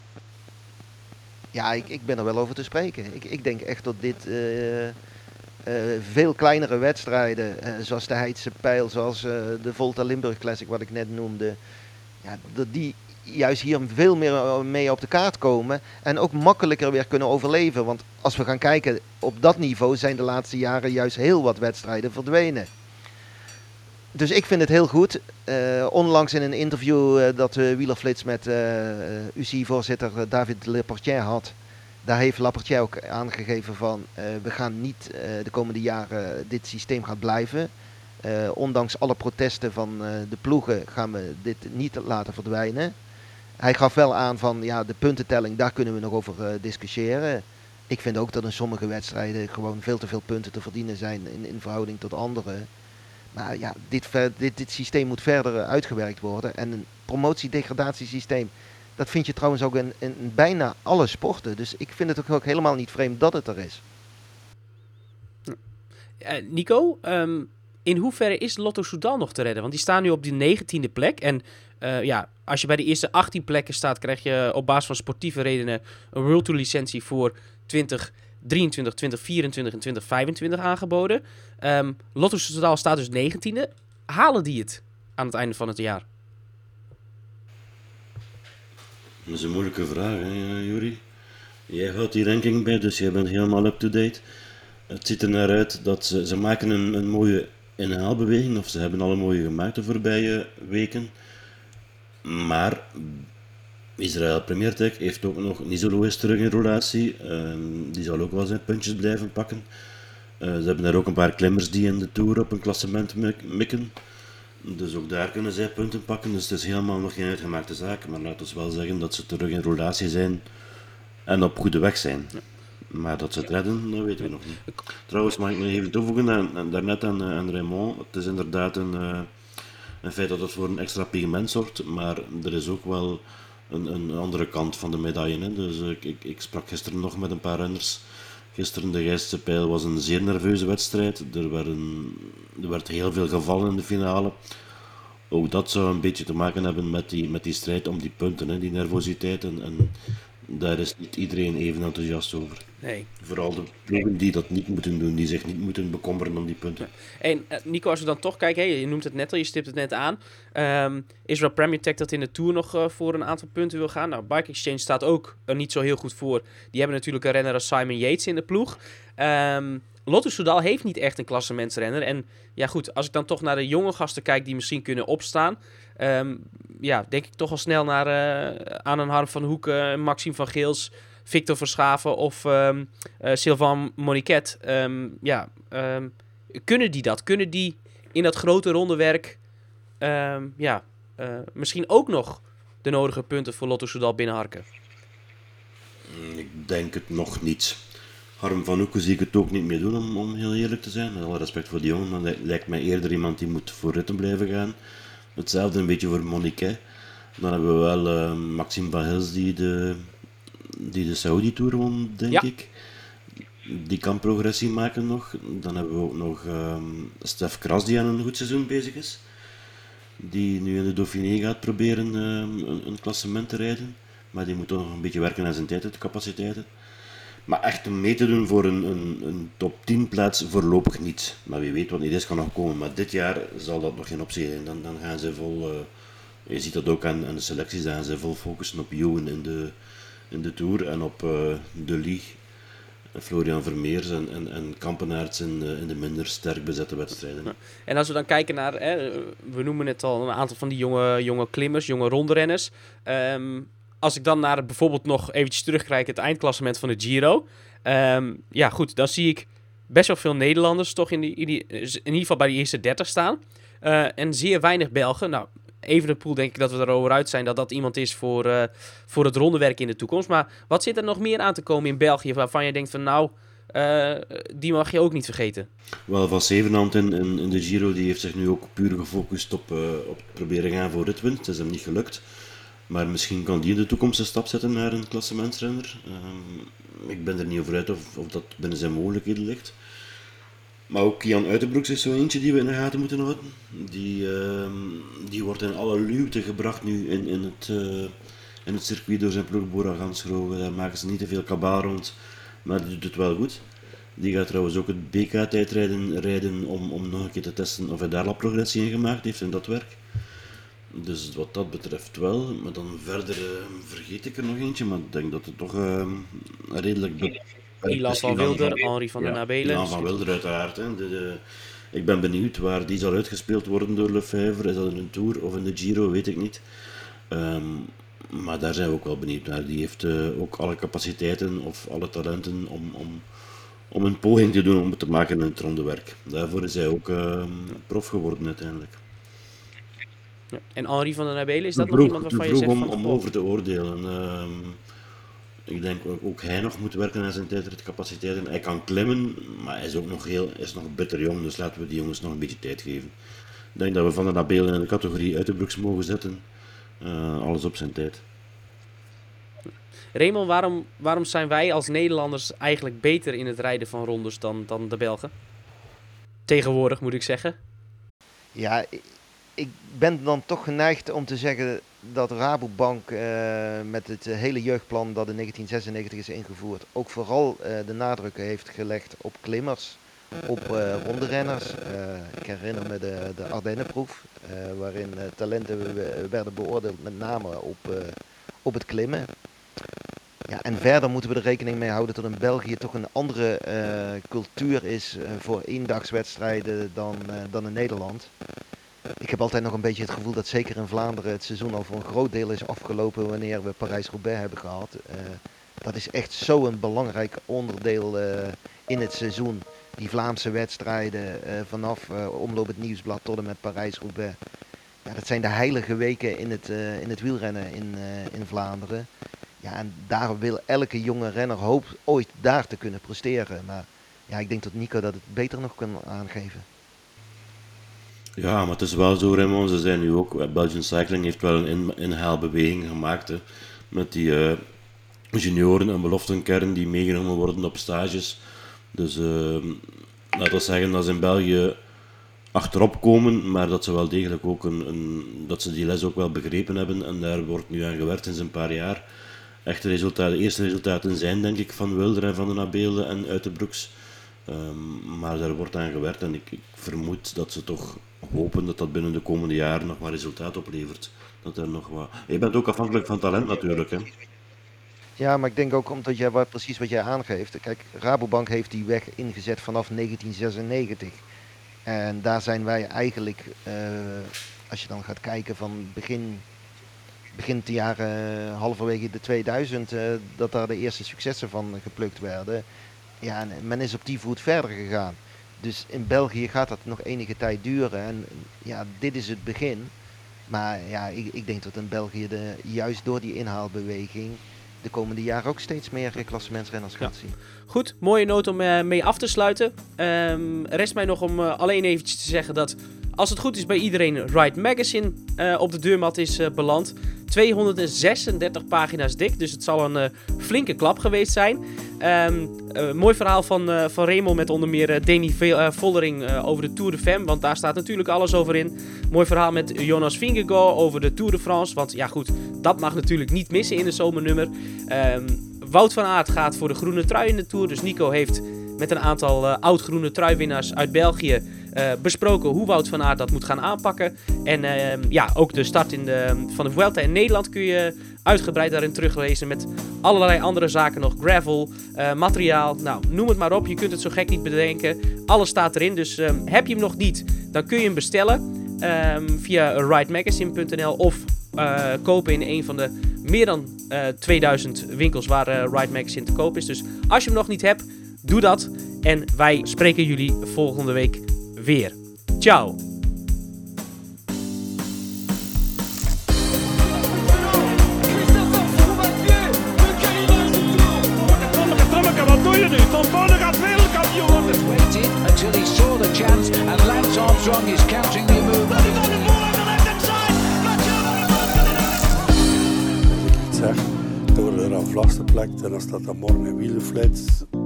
Ja, ik ben er wel over te spreken. Ik denk echt dat dit veel kleinere wedstrijden, zoals de Heidse Pijl, zoals de Volta Limburg Classic, wat ik net noemde, ja, dat die juist hier veel meer mee op de kaart komen en ook makkelijker weer kunnen overleven. Want als we gaan kijken op dat niveau zijn de laatste jaren juist heel wat wedstrijden verdwenen. Dus ik vind het heel goed. Onlangs in een interview dat Wielerflits met UCI-voorzitter David Leportier had, daar heeft Leportier ook aangegeven van we gaan niet de komende jaren dit systeem gaat blijven. Ondanks alle protesten van de ploegen gaan we dit niet laten verdwijnen. Hij gaf wel aan van ja, de puntentelling, daar kunnen we nog over discussiëren. Ik vind ook dat in sommige wedstrijden gewoon veel te veel punten te verdienen zijn in verhouding tot andere. Maar ja, dit systeem moet verder uitgewerkt worden. En een promotie-degradatiesysteem, dat vind je trouwens ook in bijna alle sporten. Dus ik vind het ook helemaal niet vreemd dat het er is. Nico, in hoeverre is Lotto Soudal nog te redden? Want die staan nu op die 19e plek. En als je bij de eerste 18 plekken staat, krijg je op basis van sportieve redenen een World Tour licentie voor 2023, 2024 en 2025 aangeboden. Lotto Soudal staat dus 19e. Halen die het aan het einde van het jaar? Dat is een moeilijke vraag, hè, Juri. Jij houdt die ranking bij, dus jij bent helemaal up-to-date. Het ziet er naar uit dat ze maken een mooie inhaalbeweging, of ze hebben al een mooie gemaakt de voorbije weken. Maar Israël Premier Tech heeft ook nog Nisolo is terug in relatie. Die zal ook wel zijn puntjes blijven pakken. Ze hebben daar ook een paar klimmers die in de Tour op een klassement mikken. Dus ook daar kunnen zij punten pakken. Dus het is helemaal nog geen uitgemaakte zaak. Maar laten we wel zeggen dat ze terug in relatie zijn en op goede weg zijn. Maar dat ze het redden, dat weten we nog niet. Trouwens, mag ik nog even toevoegen, en daarnet aan Raymond, het is inderdaad een feit dat het voor een extra pigment zorgt, maar er is ook wel een andere kant van de medaille. Hè. Dus ik sprak gisteren nog met een paar renners. Gisteren de Gijsse Pijl was een zeer nerveuze wedstrijd. Er werd heel veel gevallen in de finale. Ook dat zou een beetje te maken hebben met die strijd om die punten, hè, die nervositeit. En daar is niet iedereen even enthousiast over. Nee. Vooral de ploegen die dat niet moeten doen, die zich niet moeten bekommeren om die punten. En Nico, als we dan toch kijken, je noemt het net al, je stipt het net aan. Israel Premier Tech dat in de Tour nog voor een aantal punten wil gaan. Nou, Bike Exchange staat ook er niet zo heel goed voor. Die hebben natuurlijk een renner als Simon Yates in de ploeg. Lotto Soudal heeft niet echt een klassementsrenner. En ja goed, als ik dan toch naar de jonge gasten kijk die misschien kunnen opstaan. Denk ik toch al snel naar aan een Harm van Hoeken, Maxime van Geels, Victor Verschaven of Sylvain Moniquet. Kunnen die dat? Kunnen die in dat grote rondewerk misschien ook nog de nodige punten voor Lotto Soudal binnenharken? Ik denk het nog niet. Harm van Hoeken zie ik het ook niet meer doen, om heel eerlijk te zijn. Met alle respect voor die jongen, maar hij lijkt mij eerder iemand die moet voor ritten blijven gaan. Hetzelfde een beetje voor Moniquet. Dan hebben we wel Maxime van Hils die de Saudi-tour won, denk ik. Die kan progressie maken nog. Dan hebben we ook nog Stef Kras die aan een goed seizoen bezig is. Die nu in de Dauphiné gaat proberen een klassement te rijden. Maar die moet toch nog een beetje werken aan zijn capaciteiten. Maar echt om mee te doen voor een top 10 plaats voorlopig niet. Maar wie weet wat niet is, kan nog komen. Maar dit jaar zal dat nog geen optie zijn. Dan gaan ze vol... je ziet dat ook aan de selecties, dan gaan ze vol focussen op Joen in de Tour en op De Lie, Florian Vermeers en Kampenaerts in de minder sterk bezette wedstrijden. Ja. En als we dan kijken naar, we noemen het al, een aantal van die jonge klimmers, jonge rondrenners. Als ik dan naar bijvoorbeeld nog eventjes terugkijk het eindklassement van de Giro. Dan zie ik best wel veel Nederlanders toch in ieder geval bij die eerste 30 staan. En zeer weinig Belgen. Nou, Evenepoel denk ik dat we erover uit zijn dat iemand is voor het rondewerk in de toekomst. Maar wat zit er nog meer aan te komen in België waarvan je denkt van die mag je ook niet vergeten? Wel, Van Zevenhand in de Giro die heeft zich nu ook puur gefocust op het proberen gaan voor ritwinst. Het is hem niet gelukt. Maar misschien kan die in de toekomst een stap zetten naar een klassementsrenner. Ik ben er niet over uit of dat binnen zijn mogelijkheden ligt. Maar ook Jan Uitenbroeks is zo eentje die we in de gaten moeten houden. Die wordt in alle luwte gebracht nu in het circuit door zijn ploeg Bora Gansgrohe. Daar maken ze niet te veel kabaal rond, maar die doet het wel goed. Die gaat trouwens ook het BK-tijdrijden rijden om nog een keer te testen of hij daar al progressie in gemaakt heeft in dat werk. Dus wat dat betreft wel, maar dan verder vergeet ik er nog eentje, maar ik denk dat het toch redelijk... Ilan van Wilder, Henri van den Nabelen. Ilan van Wilder uiteraard. Hè. Ik ben benieuwd waar die zal uitgespeeld worden door Lefebvre. Is dat in een Tour of in de Giro, weet ik niet. Maar daar zijn we ook wel benieuwd naar. Die heeft ook alle capaciteiten of alle talenten om een poging te doen om het te maken in het rondewerk. Daarvoor is hij ook prof geworden uiteindelijk. Ja. En Henri van den Nabelen, is dat nog iemand waarvan je zegt van... om over te oordelen. Ik denk ook hij nog moet werken aan zijn tijdritcapaciteiten. Hij kan klimmen, maar hij is ook nog bitter jong, dus laten we die jongens nog een beetje tijd geven. Ik denk dat we Van den Nabelen in de categorie Uitenbroeks mogen zetten. Alles op zijn tijd. Raymond, waarom zijn wij als Nederlanders eigenlijk beter in het rijden van rondes dan de Belgen? Tegenwoordig moet ik zeggen. Ja, ik ben dan toch geneigd om te zeggen dat Rabobank met het hele jeugdplan dat in 1996 is ingevoerd ook vooral de nadruk heeft gelegd op klimmers, op ronderenners. Ik herinner me de Ardennenproef, waarin talenten werden beoordeeld met name op het klimmen. Ja, en verder moeten we er rekening mee houden dat in België toch een andere cultuur is voor eendagswedstrijden dan in Nederland. Ik heb altijd nog een beetje het gevoel dat zeker in Vlaanderen het seizoen al voor een groot deel is afgelopen wanneer we Parijs-Roubaix hebben gehad. Dat is echt zo'n belangrijk onderdeel in het seizoen. Die Vlaamse wedstrijden vanaf Omloop het Nieuwsblad tot en met Parijs-Roubaix. Ja, dat zijn de heilige weken in het wielrennen in Vlaanderen. Ja, en daar wil elke jonge renner hoopt ooit daar te kunnen presteren. Maar ja, ik denk dat Nico dat het beter nog kan aangeven. Ja, maar het is wel zo, Raymond, ze zijn nu ook, Belgian Cycling heeft wel een inhaalbeweging gemaakt, hè, met die junioren en beloftenkern die meegenomen worden op stages. Dus laten we zeggen dat ze in België achterop komen, maar dat ze wel degelijk ook dat ze die les ook wel begrepen hebben en daar wordt nu aan gewerkt sinds een paar jaar. Echte resultaten, de eerste resultaten zijn denk ik van Wilder en van den Abeele en Uitenbroeks. Maar daar wordt aan gewerkt en ik vermoed dat ze toch hopen dat dat binnen de komende jaren nog wat resultaat oplevert. Dat er nog wat... Je bent ook afhankelijk van talent natuurlijk, hè. Ja, maar ik denk ook omdat jij precies wat jij aangeeft. Kijk, Rabobank heeft die weg ingezet vanaf 1996. En daar zijn wij eigenlijk, als je dan gaat kijken van begin de jaren, halverwege de 2000, dat daar de eerste successen van geplukt werden. Ja, en men is op die voet verder gegaan. Dus in België gaat dat nog enige tijd duren. En ja, dit is het begin. Maar ja, ik denk dat in België juist door die inhaalbeweging de komende jaren ook steeds meer klassementsrenners gaat zien. Goed, mooie noot om mee af te sluiten. Rest mij nog om alleen eventjes te zeggen dat als het goed is bij iedereen Ride Magazine op de deurmat is beland. 236 pagina's dik, dus het zal een flinke klap geweest zijn. Mooi verhaal van Raymond met onder meer Dani Vollering over de Tour de Femme, want daar staat natuurlijk alles over in. Mooi verhaal met Jonas Vingegaard over de Tour de France, want ja goed, dat mag natuurlijk niet missen in de zomernummer. Wout van Aert gaat voor de groene trui in de Tour, dus Nico heeft met een aantal oud-groene truiwinnaars uit België besproken hoe Wout van Aert dat moet gaan aanpakken. En ook de start van de Vuelta in Nederland kun je uitgebreid daarin teruglezen met allerlei andere zaken nog. Gravel, materiaal, nou noem het maar op. Je kunt het zo gek niet bedenken. Alles staat erin, dus heb je hem nog niet, dan kun je hem bestellen via ridemagazine.nl of kopen in een van de meer dan 2000 winkels waar Ride Magazine te koop is. Dus als je hem nog niet hebt, doe dat. En wij spreken jullie volgende week weer. Ciao! Waited until he saw the chance, and Lance Armstrong is counting the move. Zeg, door de aflaste plek en dan staat er morgen een wielenflits.